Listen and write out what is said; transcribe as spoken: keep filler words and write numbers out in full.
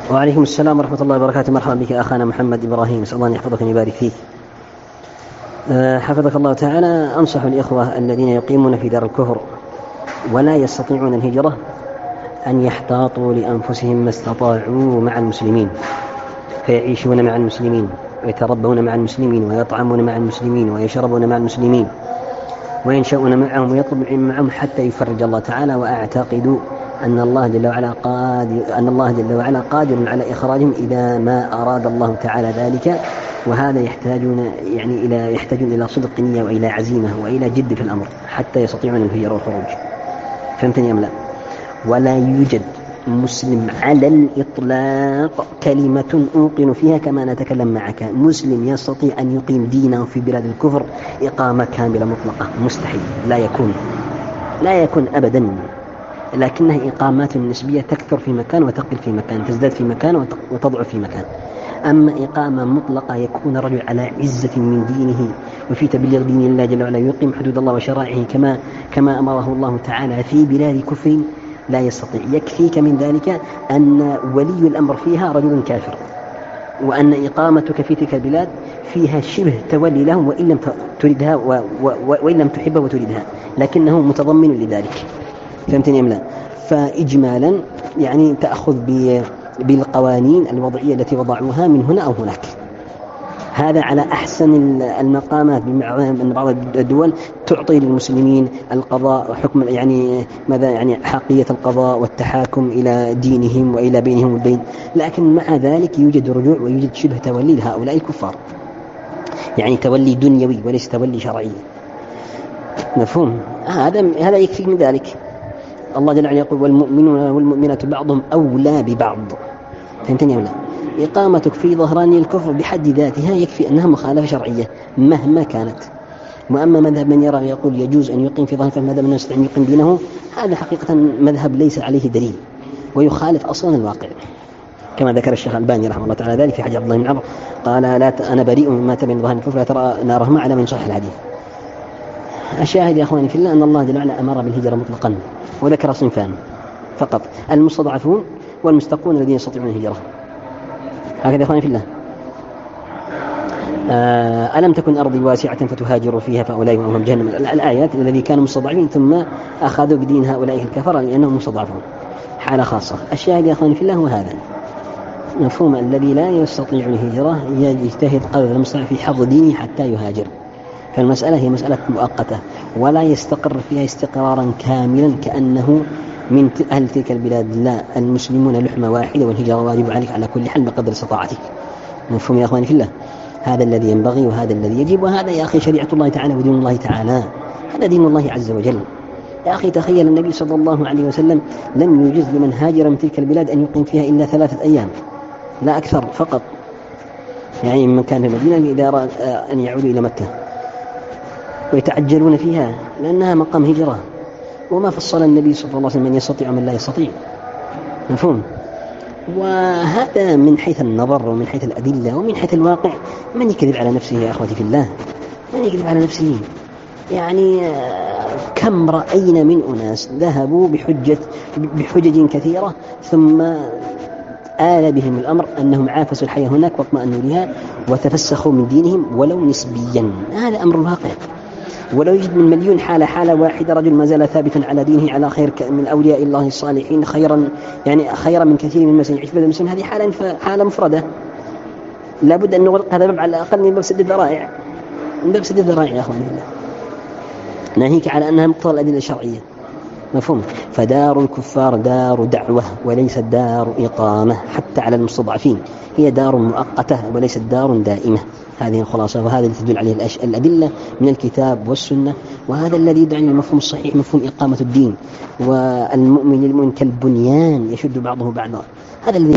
وعليكم السلام ورحمة الله وبركاته. مرحبا بك أخانا محمد إبراهيم، أسأل الله أن يحفظك ويبارك فيك. أه حفظك الله تعالى. أنصح الإخوة الذين يقيمون في دار الكفر ولا يستطيعون الهجرة أن يحتاطوا لأنفسهم ما استطاعوا مع المسلمين، فيعيشون مع المسلمين ويتربون مع المسلمين ويطعمون مع المسلمين ويشربون مع المسلمين وينشأون معهم ويطلب العلم معهم حتى يفرج الله تعالى. وأعتقد أن الله جل وعلا قادر أن الله جل وعلا قادر على إخراجهم إذا ما أراد الله تعالى ذلك، وهذا يحتاجون يعني إلى يحتاجون إلى صدق نية وإلى عزيمة وإلى جد في الأمر حتى يستطيعون الهجرة والخروج. فهمتني أم لا؟ ولا يوجد مسلم على الإطلاق كلمة أوقن فيها كما نتكلم معك مسلم يستطيع أن يقيم دينه في بلاد الكفر إقامة كاملة مطلقة، مستحيل، لا يكون لا يكون أبدا، لكنها إقامات نسبية تكثر في مكان وتقل في مكان، تزداد في مكان وتضعف في مكان. أما إقامة مطلقة يكون الرجل على عزة من دينه وفي تبليغ دين الله جل وعلا يقيم حدود الله وشرائعه كما كما أمره الله تعالى في بلاد كفر، لا يستطيع. يكفيك من ذلك أن ولي الأمر فيها رجل كافر، وأن إقامتك في تلك البلاد فيها شبه تولي لهم وإن لم تريدها وإن لم تحبها وتريدها، لكنه متضمن لذلك. فهمتني أم لا؟ فإجمالا يعني تأخذ بالقوانين الوضعية التي وضعوها من هنا أو هناك. هذا على أحسن المقامات، بمعنى بعض الدول تعطي للمسلمين القضاء وحكم يعني ماذا يعني حقية القضاء والتحاكم إلى دينهم وإلى بينهم البين، لكن مع ذلك يوجد رجوع ويوجد شبه تولي لهؤلاء الكفار، يعني تولي دنيوي وليس تولي شرعي. مفهوم؟ هذا هذا يكفي من ذلك. الله جل وعلا يقول والمؤمنون والمؤمنات بعضهم أولى ببعض. فهمتني ولا؟ إقامتك في ظهران الكفر بحد ذاتها يكفي أنها مخالفة شرعية مهما كانت. وأما مذهب من يرى يقول يجوز أن يقيم في ظهر فماذا من يستطيع أن يقيم دينه، هذا حقيقة مذهب ليس عليه دليل ويخالف أصلا الواقع، كما ذكر الشيخ الألباني رحمه الله تعالى ذلك في حديث عبد الله بن عمرو قال لا ت... أنا بريء مما تبين ظهر الكفر لا ترى نارهما على من صح الحديث. الشاهد يا أخواني في الله أن الله جل وعلا أمر بالهجرة مطلقا وذكر صنفان فقط: المستضعفون والمستقون الذين يستطيعون الهجرة. هكذا يا أخواني في الله. آه ألم تكن أرضي واسعة فتهاجروا فيها فأولئك هم جهنم. الآيات الذي كانوا مستضعفين ثم أخذوا بدين هؤلاء الكفرة لأنهم مستضعفون، حالة خاصة. الشاهد يا أخواني في الله هو هذا مفهوم: الذي لا يستطيع الهجرة يجتهد قدر المستطاع في حفظ دينه حتى يهاجر. فالمسألة هي مسألة مؤقتة ولا يستقر فيها استقرارا كاملا كأنه من أهل تلك البلاد. لا، المسلمون لحمة واحدة والهجرة واجب عليك على كل حال بقدر استطاعتك. مفهوم يا أخواني في الله؟ هذا الذي ينبغي وهذا الذي يجب، وهذا يا أخي شريعة الله تعالى ودين الله تعالى، هذا دين الله عز وجل. يا أخي تخيل النبي صلى الله عليه وسلم لم يجز لمن هاجر من تلك البلاد أن يقيم فيها إلا ثلاثة أيام لا أكثر فقط، يعني من كان في المدينة إذا أراد أن يعودوا إلى مكة ويتعجلون فيها لأنها مقام هجرة. وما فصل النبي صلى الله عليه وسلم من يستطيع ومن لا يستطيع. مفهوم؟ وهذا من حيث النظر ومن حيث الأدلة ومن حيث الواقع. من يكذب على نفسه يا أخوتي في الله؟ من يكذب على نفسه؟ يعني كم رأينا من أناس ذهبوا بحجة بحجج كثيرة ثم آل بهم الأمر أنهم عافسوا الحياة هناك واطمأنوا لها وتفسخوا من دينهم ولو نسبيا. هذا أمر واقع. ولو يجد من مليون حالة حالة واحدة رجل ما زال ثابتا على دينه على خير من أولياء الله الصالحين خيرا يعني خيرا من كثير من المسلمين يعيش في المسلم، هذه حالة حالة مفردة لابد أن نغلق هذا الباب على الأقل من باب سد الذرائع، من باب سد الذرائع يا أخوان الله، ناهيك على أنها مقتضى الأدلة الشرعية. مفهوم؟ فدار الكفار دار دعوة وليست دار إقامة حتى على المستضعفين، هي دار مؤقتة وليست دار دائمة. هذه الخلاصة، وهذا الذي تدل عليه الأدلة من الكتاب والسنة، وهذا الذي يدعي المفهوم الصحيح مفهوم إقامة الدين. والمؤمن المؤمن كالبنيان يشد بعضه بعضا، هذا الذي